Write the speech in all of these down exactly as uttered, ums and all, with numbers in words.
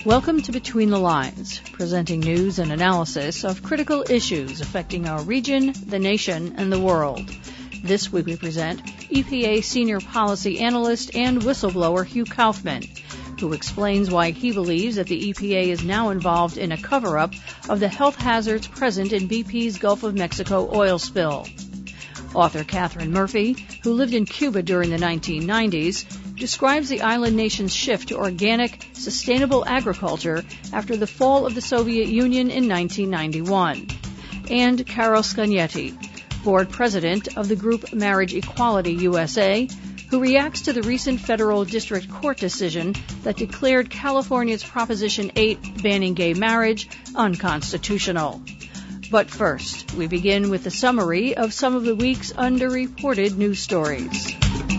Welcome to Between the Lines, presenting news and analysis of critical issues affecting our region, the nation, and the world. This week we present E P A Senior Policy Analyst and whistleblower Hugh Kaufman, who explains why he believes that the E P A is now involved in a cover-up of the health hazards present in B P's Gulf of Mexico oil spill. Author Catherine Murphy, who lived in Cuba during the nineteen nineties, describes the island nation's shift to organic, sustainable agriculture after the fall of the Soviet Union in nineteen ninety-one. And Carol Scagnetti, board president of the group Marriage Equality U S A, who reacts to the recent federal district court decision that declared California's Proposition eight banning gay marriage unconstitutional. But first, we begin with a summary of some of the week's underreported news stories.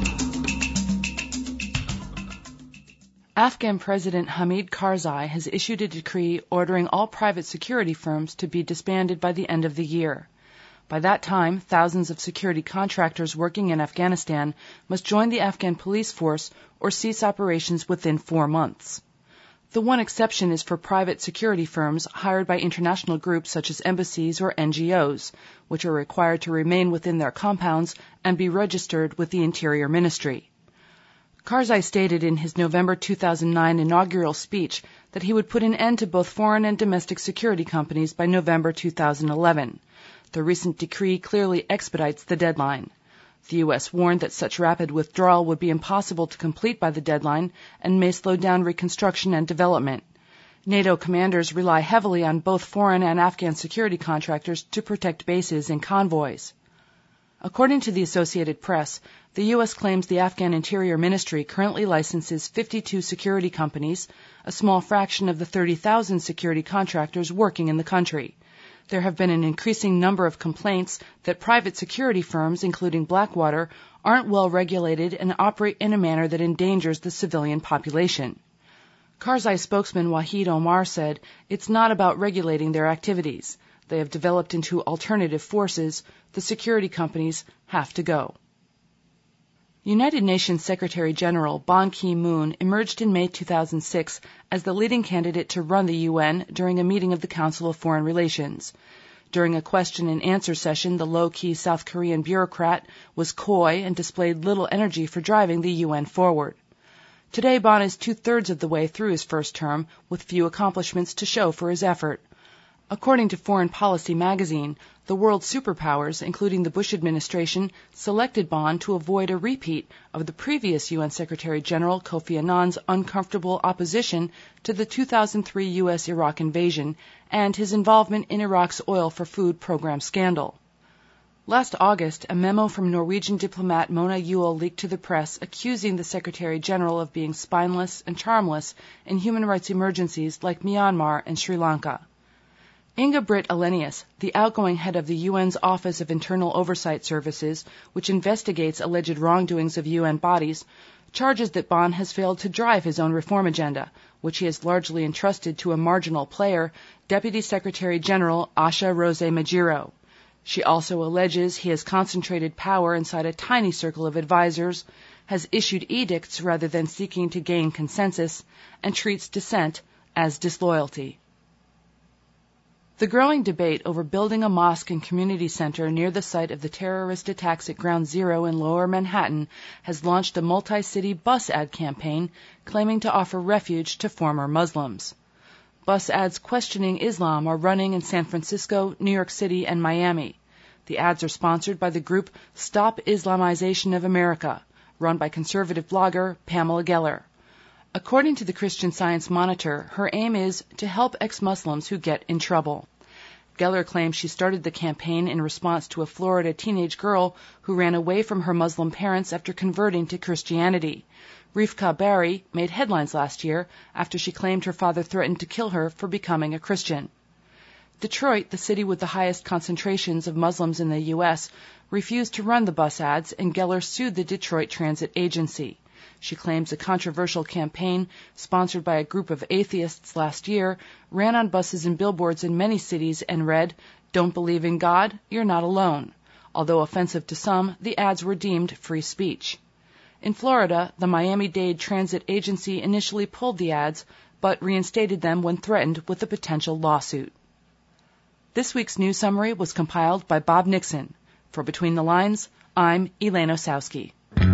Afghan President Hamid Karzai has issued a decree ordering all private security firms to be disbanded by the end of the year. By that time, thousands of security contractors working in Afghanistan must join the Afghan police force or cease operations within four months. The one exception is for private security firms hired by international groups such as embassies or N G Os, which are required to remain within their compounds and be registered with the Interior Ministry. Karzai stated in his November two thousand nine inaugural speech that he would put an end to both foreign and domestic security companies by November two thousand eleven. The recent decree clearly expedites the deadline. The U S warned that such rapid withdrawal would be impossible to complete by the deadline and may slow down reconstruction and development. NATO commanders rely heavily on both foreign and Afghan security contractors to protect bases and convoys. According to the Associated Press, the U S claims the Afghan Interior Ministry currently licenses fifty-two security companies, a small fraction of the thirty thousand security contractors working in the country. There have been an increasing number of complaints that private security firms, including Blackwater, aren't well regulated and operate in a manner that endangers the civilian population. Karzai spokesman Wahid Omar said, "It's not about regulating their activities. They have developed into alternative forces. The security companies have to go." United Nations Secretary General Ban Ki-moon emerged in May two thousand six as the leading candidate to run the U N during a meeting of the Council of Foreign Relations. During a question and answer session, the low-key South Korean bureaucrat was coy and displayed little energy for driving the U N forward. Today, Ban is two-thirds of the way through his first term, with few accomplishments to show for his effort. According to Foreign Policy magazine, the world's superpowers, including the Bush administration, selected Ban to avoid a repeat of the previous U N Secretary General Kofi Annan's uncomfortable opposition to the two thousand three U S Iraq invasion and his involvement in Iraq's oil for food program scandal. Last August, a memo from Norwegian diplomat Mona Juul leaked to the press accusing the Secretary General of being spineless and charmless in human rights emergencies like Myanmar and Sri Lanka. Inga Britt Alenius, the outgoing head of the U N's Office of Internal Oversight Services, which investigates alleged wrongdoings of U N bodies, charges that Ban has failed to drive his own reform agenda, which he has largely entrusted to a marginal player, Deputy Secretary General Asha Rose Majiro. She also alleges he has concentrated power inside a tiny circle of advisors, has issued edicts rather than seeking to gain consensus, and treats dissent as disloyalty. The growing debate over building a mosque and community center near the site of the terrorist attacks at Ground Zero in Lower Manhattan has launched a multi-city bus ad campaign claiming to offer refuge to former Muslims. Bus ads questioning Islam are running in San Francisco, New York City, and Miami. The ads are sponsored by the group Stop Islamization of America, run by conservative blogger Pamela Geller. According to the Christian Science Monitor, her aim is to help ex-Muslims who get in trouble. Geller claims she started the campaign in response to a Florida teenage girl who ran away from her Muslim parents after converting to Christianity. Rifka Bari made headlines last year after she claimed her father threatened to kill her for becoming a Christian. Detroit, the city with the highest concentrations of Muslims in the U S, refused to run the bus ads, and Geller sued the Detroit Transit Agency. She claims a controversial campaign, sponsored by a group of atheists last year, ran on buses and billboards in many cities and read, "Don't believe in God? You're not alone." Although offensive to some, the ads were deemed free speech. In Florida, the Miami-Dade Transit Agency initially pulled the ads, but reinstated them when threatened with a potential lawsuit. This week's news summary was compiled by Bob Nixon. For Between the Lines, I'm Elaine Osowski.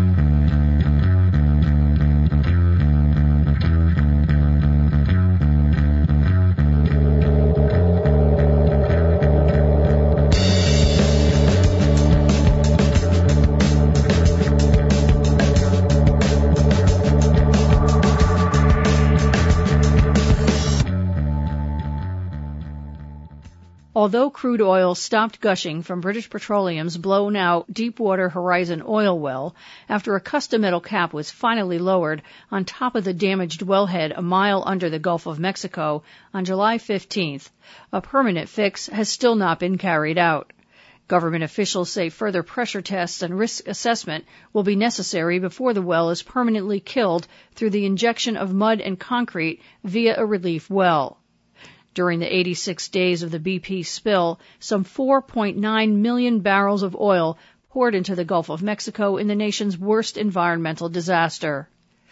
Although crude oil stopped gushing from British Petroleum's blown-out Deepwater Horizon oil well after a custom metal cap was finally lowered on top of the damaged wellhead a mile under the Gulf of Mexico on July fifteenth, a permanent fix has still not been carried out. Government officials say further pressure tests and risk assessment will be necessary before the well is permanently killed through the injection of mud and concrete via a relief well. During the eighty-six days of the B P spill, some four point nine million barrels of oil poured into the Gulf of Mexico in the nation's worst environmental disaster.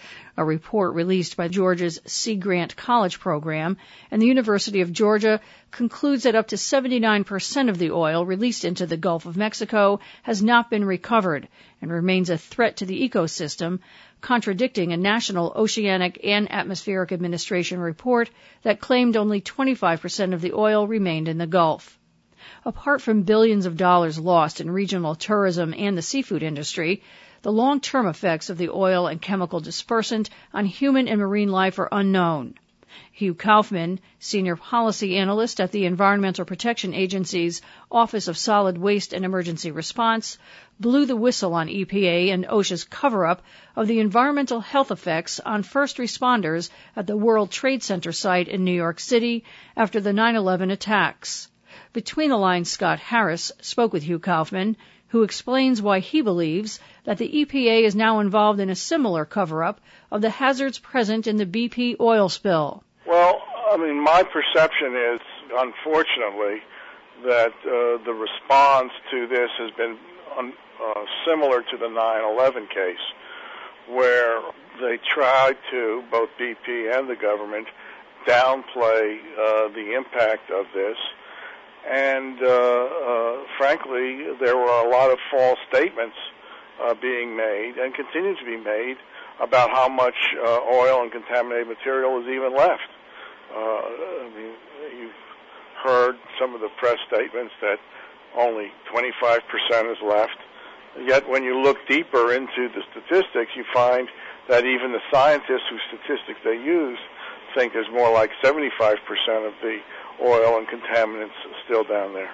A report released by Georgia's Sea Grant College program and the University of Georgia concludes that up to seventy-nine percent of the oil released into the Gulf of Mexico has not been recovered and remains a threat to the ecosystem, contradicting a National Oceanic and Atmospheric Administration report that claimed only twenty-five percent of the oil remained in the Gulf. Apart from billions of dollars lost in regional tourism and the seafood industry, the long-term effects of the oil and chemical dispersant on human and marine life are unknown. Hugh Kaufman, Senior Policy Analyst at the Environmental Protection Agency's Office of Solid Waste and Emergency Response, blew the whistle on E P A and OSHA's cover-up of the environmental health effects on first responders at the World Trade Center site in New York City after the nine eleven attacks. Between the Lines, Scott Harris spoke with Hugh Kaufman, who explains why he believes that the E P A is now involved in a similar cover-up of the hazards present in the B P oil spill. Well, I mean, my perception is, unfortunately, that uh, the response to this has been um, uh, similar to the nine eleven case, where they tried to, both B P and the government, downplay uh, the impact of this. And, uh, uh, frankly, there were a lot of false statements uh, being made and continue to be made about how much uh, oil and contaminated material is even left. Uh, I mean, you've heard some of the press statements that only twenty-five percent is left. Yet when you look deeper into the statistics, you find that even the scientists whose statistics they use think there's more like seventy-five percent of the oil and contaminants still down there.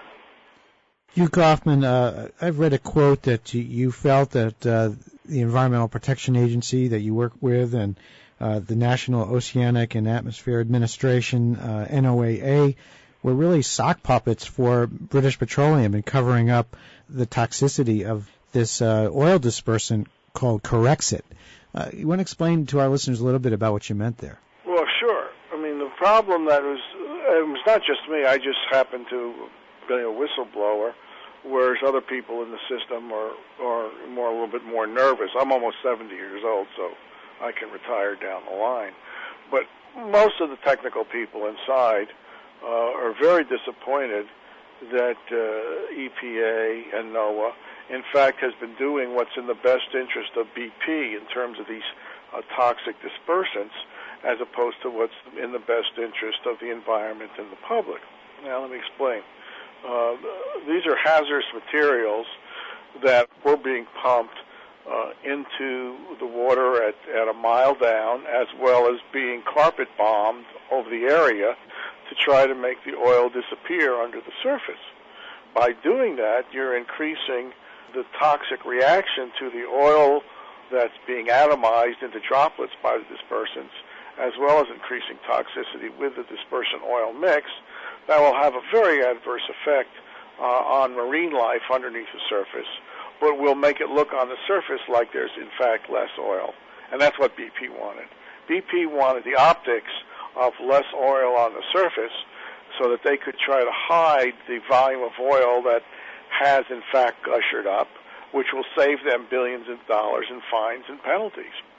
Hugh Kaufman, uh, I've read a quote that you, you felt that uh, the Environmental Protection Agency that you work with and uh, the National Oceanic and Atmospheric Administration, uh, N O A A, were really sock puppets for British Petroleum in covering up the toxicity of this uh, oil dispersant called Corexit. Uh, you want to explain to our listeners a little bit about what you meant there? Well, sure. I mean, the problem that was, it was not just me. I just happened to be a whistleblower, whereas other people in the system are, are more a little bit more nervous. I'm almost seventy years old, so I can retire down the line. But most of the technical people inside uh, are very disappointed that uh, E P A and NOAA, in fact, has been doing what's in the best interest of B P in terms of these uh, toxic dispersants, as opposed to what's in the best interest of the environment and the public. Now, let me explain. Uh, these are hazardous materials that were being pumped uh, into the water at, at a mile down, as well as being carpet bombed over the area to try to make the oil disappear under the surface. By doing that, you're increasing the toxic reaction to the oil that's being atomized into droplets by the dispersants, as well as increasing toxicity with the dispersant oil mix. That will have a very adverse effect uh, on marine life underneath the surface, but will make it look on the surface like there's, in fact, less oil. And that's what B P wanted. B P wanted the optics of less oil on the surface so that they could try to hide the volume of oil that has, in fact, gushered up, which will save them billions of dollars in fines and penalties.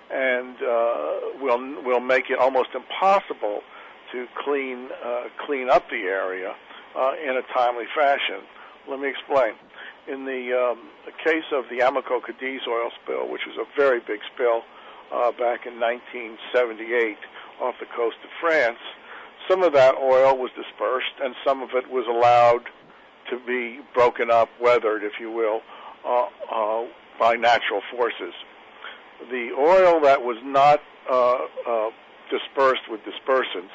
and uh, will will make it almost impossible to clean uh, clean up the area uh, in a timely fashion. Let me explain. In the um, case of the Amoco Cadiz oil spill, which was a very big spill uh, back in nineteen seventy-eight off the coast of France, some of that oil was dispersed and some of it was allowed to be broken up, weathered, if you will, uh, uh, by natural forces. The oil that was not uh, uh, dispersed with dispersants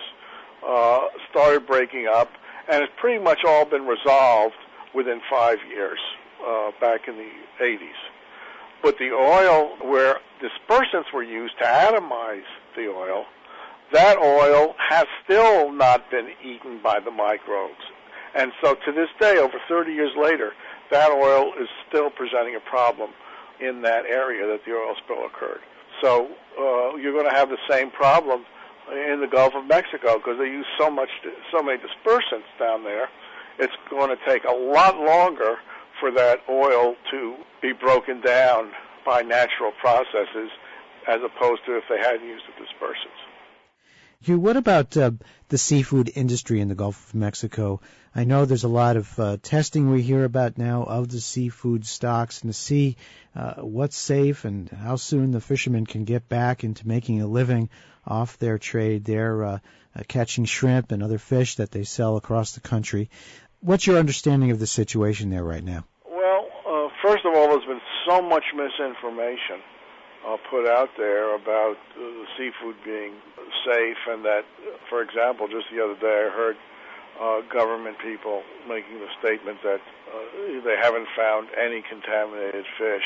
uh, started breaking up, and it's pretty much all been resolved within five years, uh, back in the eighties. But the oil where dispersants were used to atomize the oil, that oil has still not been eaten by the microbes. And so to this day, over thirty years later, that oil is still presenting a problem in that area that the oil spill occurred. So uh, you're going to have the same problem in the Gulf of Mexico because they use so much, so many dispersants down there. It's going to take a lot longer for that oil to be broken down by natural processes as opposed to if they hadn't used the dispersants. Hugh, what about uh, the seafood industry in the Gulf of Mexico? I know there's a lot of uh, testing we hear about now of the seafood stocks in the sea. Uh, what's safe and how soon the fishermen can get back into making a living off their trade. They're uh, uh, catching shrimp and other fish that they sell across the country. What's your understanding of the situation there right now? Well, uh, first of all, there's been so much misinformation uh, put out there about uh, the seafood being safe, and that, for example, just the other day I heard uh, government people making the statement that uh, they haven't found any contaminated fish.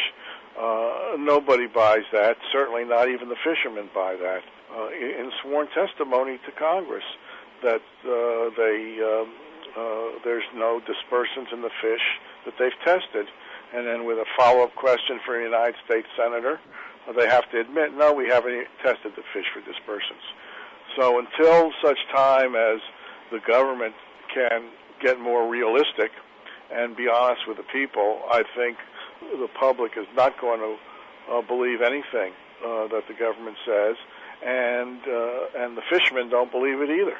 Uh, nobody buys that, certainly not even the fishermen buy that. Uh, in sworn testimony to Congress that uh, they um, uh, there's no dispersants in the fish that they've tested. And then with a follow-up question for a United States Senator, uh, they have to admit, no, we haven't tested the fish for dispersants. So until such time as the government can get more realistic and be honest with the people, I think the public is not going to uh, believe anything uh, that the government says, and uh, and the fishermen don't believe it either.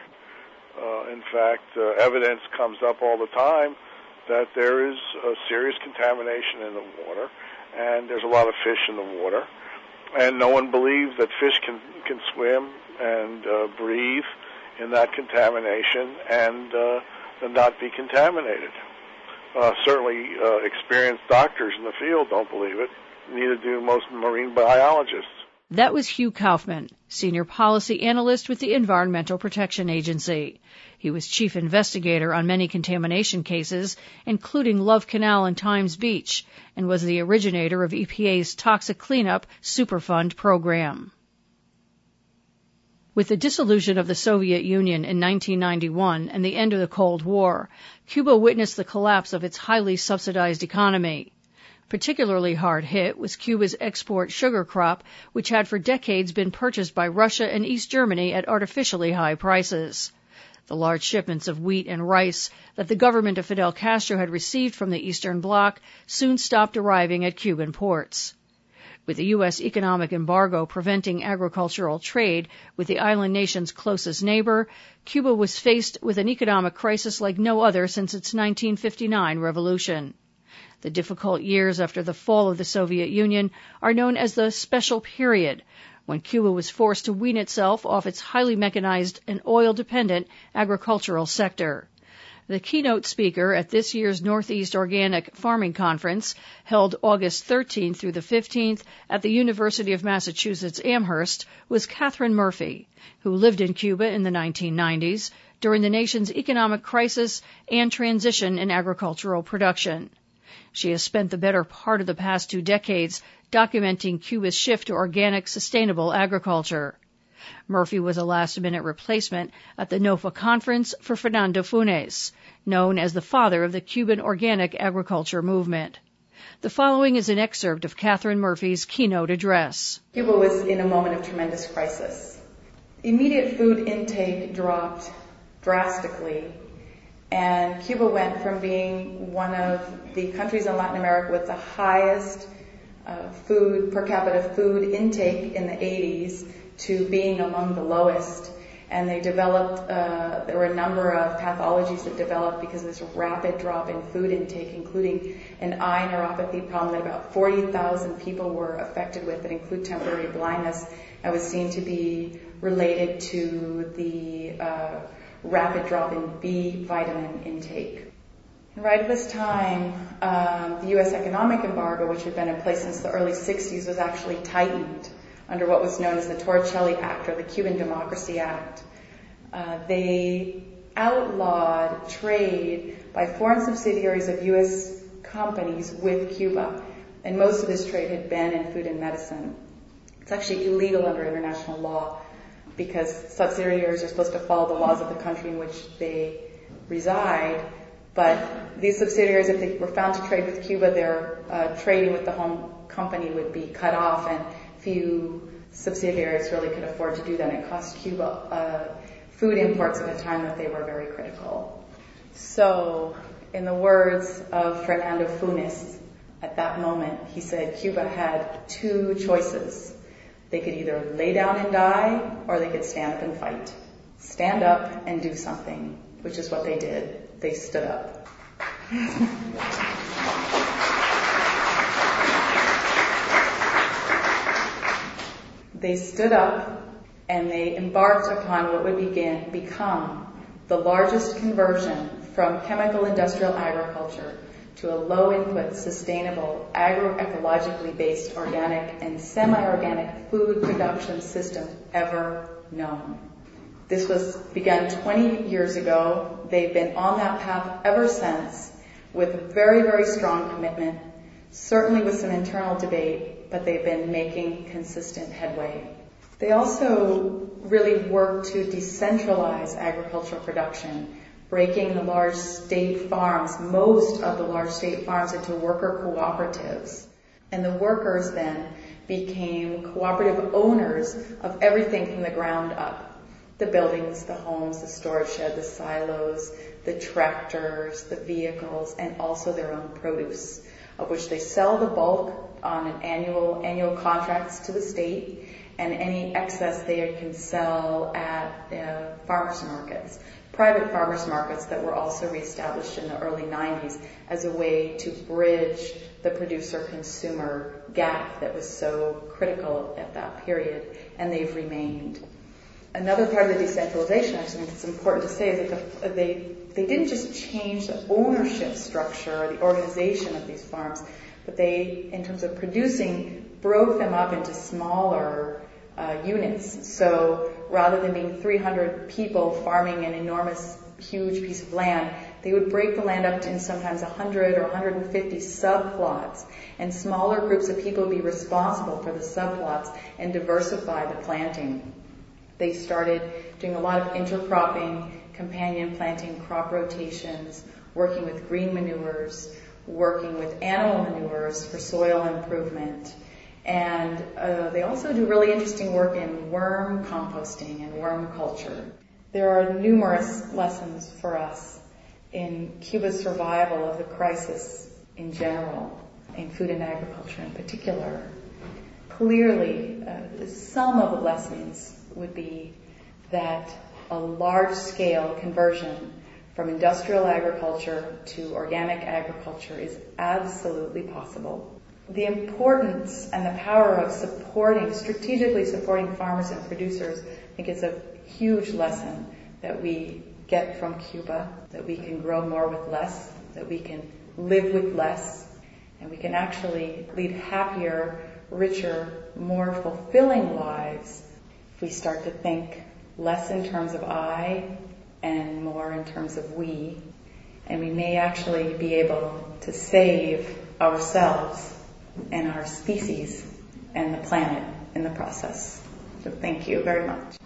Uh, in fact, uh, evidence comes up all the time that there is a serious contamination in the water, and there's a lot of fish in the water, and no one believes that fish can, can swim and uh, breathe in that contamination and, uh, and not be contaminated. Uh, certainly uh, experienced doctors in the field don't believe it, neither do most marine biologists. That was Hugh Kaufman, Senior Policy Analyst with the Environmental Protection Agency. He was Chief Investigator on many contamination cases, including Love Canal and Times Beach, and was the originator of E P A's Toxic Cleanup Superfund program. With the dissolution of the Soviet Union in nineteen ninety-one and the end of the Cold War, Cuba witnessed the collapse of its highly subsidized economy. Particularly hard hit was Cuba's export sugar crop, which had for decades been purchased by Russia and East Germany at artificially high prices. The large shipments of wheat and rice that the government of Fidel Castro had received from the Eastern Bloc soon stopped arriving at Cuban ports. With the U S economic embargo preventing agricultural trade with the island nation's closest neighbor, Cuba was faced with an economic crisis like no other since its nineteen fifty-nine revolution. The difficult years after the fall of the Soviet Union are known as the Special Period, when Cuba was forced to wean itself off its highly mechanized and oil-dependent agricultural sector. The keynote speaker at this year's Northeast Organic Farming Conference, held August thirteenth through the fifteenth at the University of Massachusetts Amherst, was Catherine Murphy, who lived in Cuba in the nineteen nineties during the nation's economic crisis and transition in agricultural production. She has spent the better part of the past two decades documenting Cuba's shift to organic, sustainable agriculture. Murphy was a last-minute replacement at the NOFA conference for Fernando Funes, known as the father of the Cuban organic agriculture movement. The following is an excerpt of Catherine Murphy's keynote address. Cuba was in a moment of tremendous crisis. Immediate food intake dropped drastically, and Cuba went from being one of the countries in Latin America with the highest uh, food, per capita food intake in the eighties to being among the lowest. And they developed, uh, there were a number of pathologies that developed because of this rapid drop in food intake, including an eye neuropathy problem that about forty thousand people were affected with that include temporary blindness and was seen to be related to the uh, rapid drop in B vitamin intake. And right at this time, um, the U S economic embargo, which had been in place since the early sixties, was actually tightened under what was known as the Torricelli Act, or the Cuban Democracy Act. Uh, they outlawed trade by foreign subsidiaries of U S companies with Cuba, and most of this trade had been in food and medicine. It's actually illegal under international law because subsidiaries are supposed to follow the laws of the country in which they reside, but these subsidiaries, if they were found to trade with Cuba, their uh, trading with the home company would be cut off, and few subsidiaries really could afford to do that. It cost Cuba uh, food imports at a time that they were very critical. So, in the words of Fernando Funes, at that moment, he said Cuba had two choices. They could either lay down and die, or they could stand up and fight. Stand up and do something, which is what they did. They stood up. They stood up and they embarked upon what would begin, become the largest conversion from chemical industrial agriculture to a low-input, sustainable, agroecologically based organic and semi-organic food production system ever known. This was begun twenty years ago. They've been on that path ever since with very, very strong commitment, certainly with some internal debate, but they've been making consistent headway. They also really work to decentralize agricultural production, breaking the large state farms, most of the large state farms, into worker cooperatives. And the workers then became cooperative owners of everything from the ground up. The buildings, the homes, the storage shed, the silos, the tractors, the vehicles, and also their own produce, of which they sell the bulk on an annual annual contracts to the state, and any excess they can sell at uh, farmers markets, private farmers markets that were also reestablished in the early nineties as a way to bridge the producer-consumer gap that was so critical at that period, and they've remained. Another part of the decentralization, I think it's important to say, is that the, they they didn't just change the ownership structure or the organization of these farms, but they, in terms of producing, broke them up into smaller uh, units. So rather than being three hundred people farming an enormous, huge piece of land, they would break the land up in sometimes one hundred or one hundred fifty subplots, and smaller groups of people would be responsible for the subplots and diversify the planting. They started doing a lot of intercropping, companion planting, crop rotations, working with green manures, working with animal manures for soil improvement. And uh, they also do really interesting work in worm composting and worm culture. There are numerous lessons for us in Cuba's survival of the crisis in general, in food and agriculture in particular. Clearly, uh, some of the lessons would be that a large-scale conversion from industrial agriculture to organic agriculture is absolutely possible. The importance and the power of supporting, strategically supporting farmers and producers, I think is a huge lesson that we get from Cuba, that we can grow more with less, that we can live with less, and we can actually lead happier, richer, more fulfilling lives if we start to think less in terms of I and more in terms of we. And we may actually be able to save ourselves and our species and the planet in the process. So thank you very much.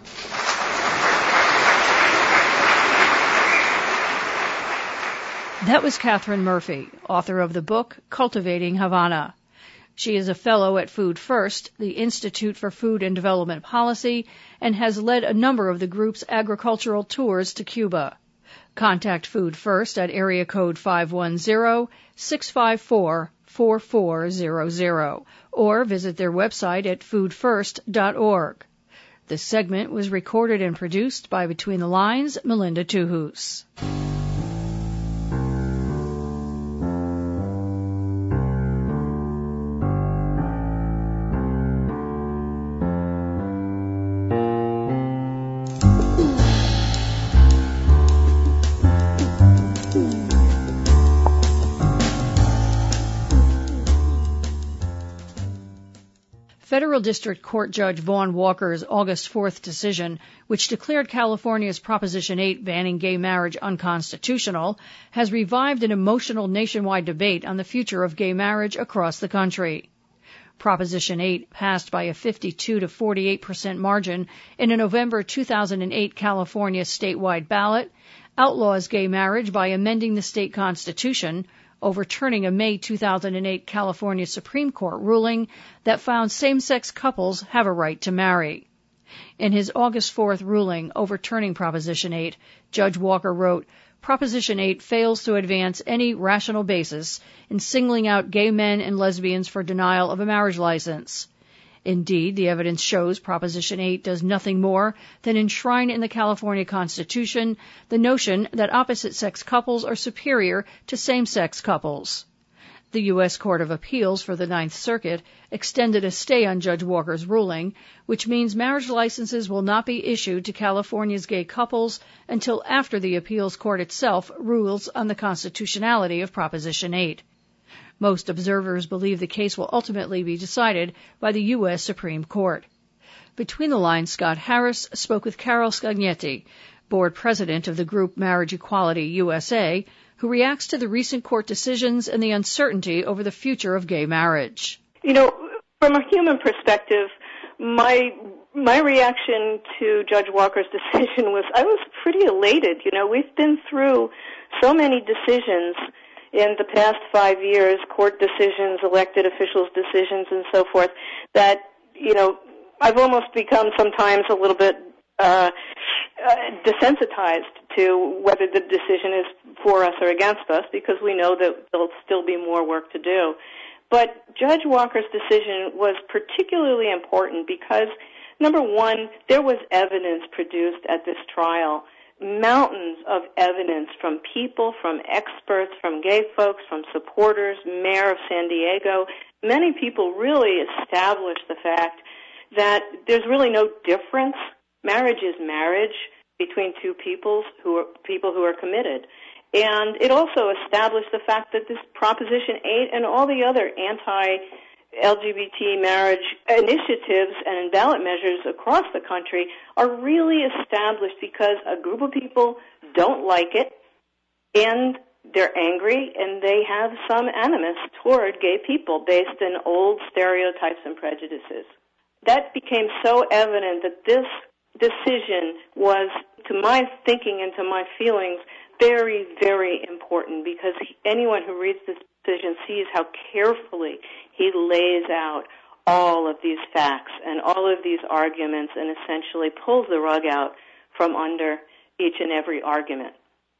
That was Catherine Murphy, author of the book Cultivating Havana. She is a fellow at Food First, the Institute for Food and Development Policy, and has led a number of the group's agricultural tours to Cuba. Contact Food First at area code five one zero, six five four, four four zero zero or visit their website at food first dot org. This segment was recorded and produced by Between the Lines, Melinda Tuhus. Federal District Court Judge Vaughn Walker's August fourth decision, which declared California's Proposition eight banning gay marriage unconstitutional, has revived an emotional nationwide debate on the future of gay marriage across the country. Proposition eight passed by a fifty-two to forty-eight percent margin in a November two thousand eight California statewide ballot, outlaws gay marriage by amending the state constitution, overturning a May two thousand eight California Supreme Court ruling that found same-sex couples have a right to marry. In his August fourth ruling overturning Proposition eight, Judge Walker wrote, Proposition eight fails to advance any rational basis in singling out gay men and lesbians for denial of a marriage license. Indeed, the evidence shows Proposition eight does nothing more than enshrine in the California Constitution the notion that opposite-sex couples are superior to same-sex couples. The U S Court of Appeals for the Ninth Circuit extended a stay on Judge Walker's ruling, which means marriage licenses will not be issued to California's gay couples until after the appeals court itself rules on the constitutionality of Proposition eight. Most observers believe the case will ultimately be decided by the U S Supreme Court. Between the Lines, Scott Harris spoke with Carol Scagnetti, board president of the group Marriage Equality U S A, who reacts to the recent court decisions and the uncertainty over the future of gay marriage. You know, from a human perspective, my my reaction to Judge Walker's decision was I was pretty elated. You know, we've been through so many decisions in the past five years, court decisions, elected officials' decisions, and so forth, that, you know, I've almost become sometimes a little bit uh, uh, desensitized to whether the decision is for us or against us, because we know that there'll still be more work to do. But Judge Walker's decision was particularly important because, number one, there was evidence produced at this trial, mountains of evidence from people, from experts, from gay folks, from supporters, Mayor of San Diego. Many people really established the fact that there's really no difference. Marriage is marriage between two peoples who are people who are committed. And it also established the fact that this Proposition eight and all the other anti-L G B T marriage initiatives and ballot measures across the country are really established because a group of people don't like it, and they're angry, and they have some animus toward gay people based in old stereotypes and prejudices. That became so evident that this decision was, to my thinking and to my feelings, very, very important, because anyone who reads this decision sees how carefully he lays out all of these facts and all of these arguments and essentially pulls the rug out from under each and every argument.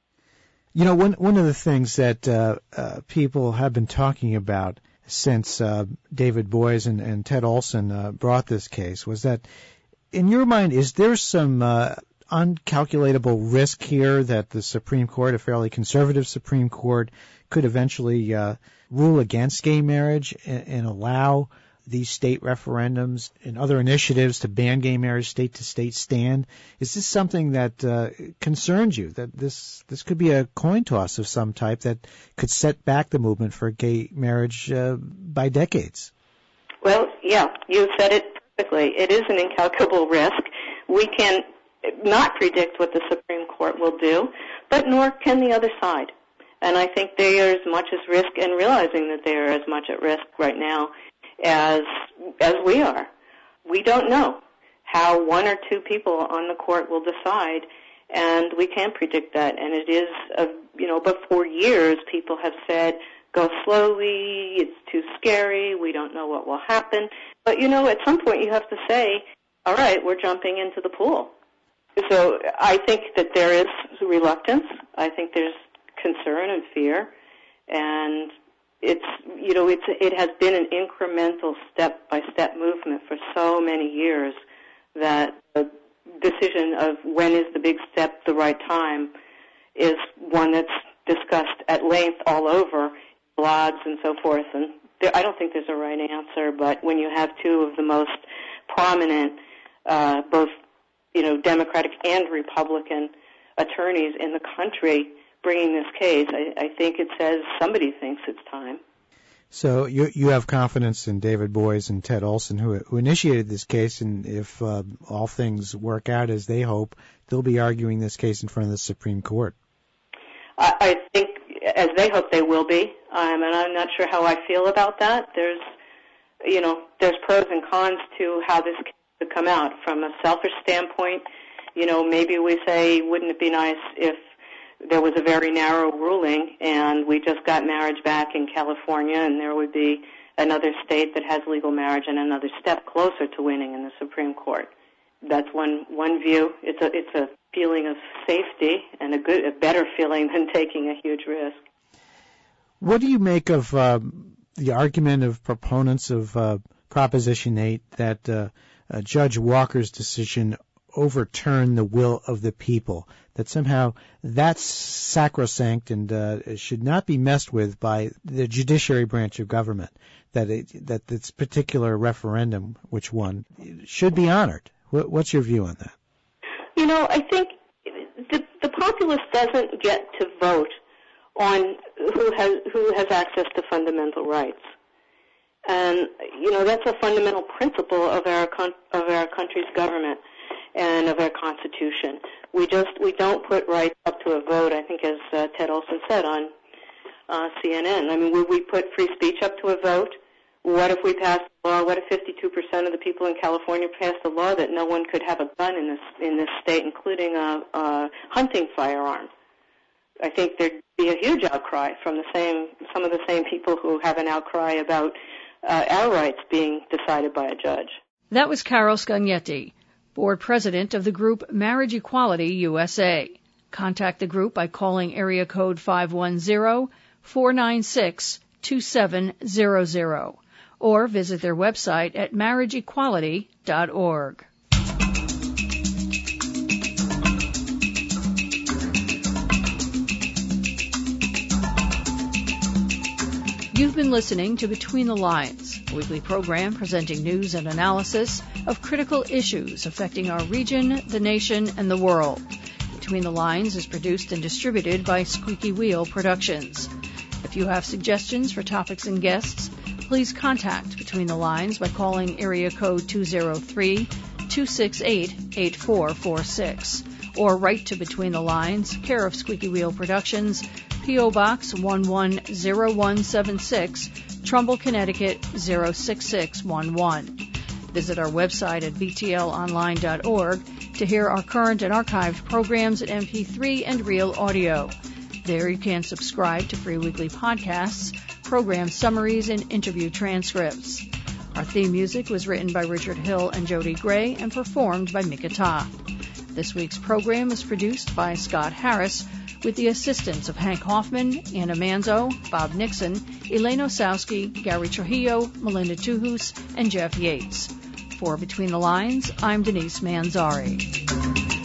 You know, one one of the things that uh, uh, people have been talking about since uh, David Boies and, and Ted Olson uh, brought this case was that, in your mind, is there some uh, uncalculatable risk here that the Supreme Court, a fairly conservative Supreme Court, could eventually uh, rule against gay marriage and, and allow these state referendums and other initiatives to ban gay marriage state to state stand? Is this something that uh, concerns you, that this this could be a coin toss of some type that could set back the movement for gay marriage uh, by decades? Well, yeah, you said it perfectly. It is an incalculable risk. We can not predict what the Supreme Court will do, but nor can the other side. And I think they are as much at risk, and realizing that they are as much at risk right now as as we are. We don't know how one or two people on the court will decide, and we can't predict that. And it is, a, you know, but for years people have said, go slowly, it's too scary, we don't know what will happen. But, you know, at some point you have to say, all right, we're jumping into the pool. So I think that there is reluctance. I think there's concern and fear. And it's, you know, it's, it has been an incremental step-by-step movement for so many years that the decision of when is the big step the right time is one that's discussed at length all over blogs and so forth. And there, I don't think there's a right answer, but when you have two of the most prominent, uh, both, you know, Democratic and Republican attorneys in the country bringing this case, I, I think it says somebody thinks it's time. So you you have confidence in David Boies and Ted Olson, who who initiated this case, and if uh, all things work out as they hope, they'll be arguing this case in front of the Supreme Court. I, I think, as they hope, they will be, um, and I'm not sure how I feel about that. There's, you know, there's pros and cons to how this case could come out. From a selfish standpoint, you know, maybe we say, wouldn't it be nice if there was a very narrow ruling and we just got marriage back in California and there would be another state that has legal marriage and another step closer to winning in the Supreme Court. That's one one view. It's a it's a feeling of safety and a good a better feeling than taking a huge risk. What do you make of uh, the argument of proponents of uh, Proposition eight that uh, uh, Judge Walker's decision overturn the will of the people, that somehow that's sacrosanct and uh, should not be messed with by the judiciary branch of government, that it, that this particular referendum, which won, should be honored? What, what's your view on that? You know, I think the, the populace doesn't get to vote on who has who has access to fundamental rights. And, you know, that's a fundamental principle of our con- of our country's government and of our Constitution. We just we don't put rights up to a vote. I think, as uh, Ted Olson said on uh, C N N. I mean, would we put free speech up to a vote? What if we passed a law? What if fifty-two percent of the people in California passed a law that no one could have a gun in this in this state, including a, a hunting firearm? I think there'd be a huge outcry from the same some of the same people who have an outcry about uh, our rights being decided by a judge. That was Carol Scagnetti, board president of the group Marriage Equality U S A. Contact the group by calling area code five one zero, four nine six, two seven zero zero or visit their website at marriage equality dot org. You've been listening to Between the Lines, a weekly program presenting news and analysis of critical issues affecting our region, the nation, and the world. Between the Lines is produced and distributed by Squeaky Wheel Productions. If you have suggestions for topics and guests, please contact Between the Lines by calling area code two zero three, two six eight, eight four four six or write to Between the Lines, care of Squeaky Wheel Productions, P O. Box one one zero one seven six, Trumbull, Connecticut zero six six one one. Visit our website at b t l online dot org to hear our current and archived programs in M P three and real audio. There you can subscribe to free weekly podcasts, program summaries, and interview transcripts. Our theme music was written by Richard Hill and Jody Gray and performed by Mika Ta. This week's program is produced by Scott Harris with the assistance of Hank Hoffman, Anna Manzo, Bob Nixon, Elaine Osowski, Gary Trujillo, Melinda Tuhus, and Jeff Yates. For Between the Lines, I'm Denise Manzari.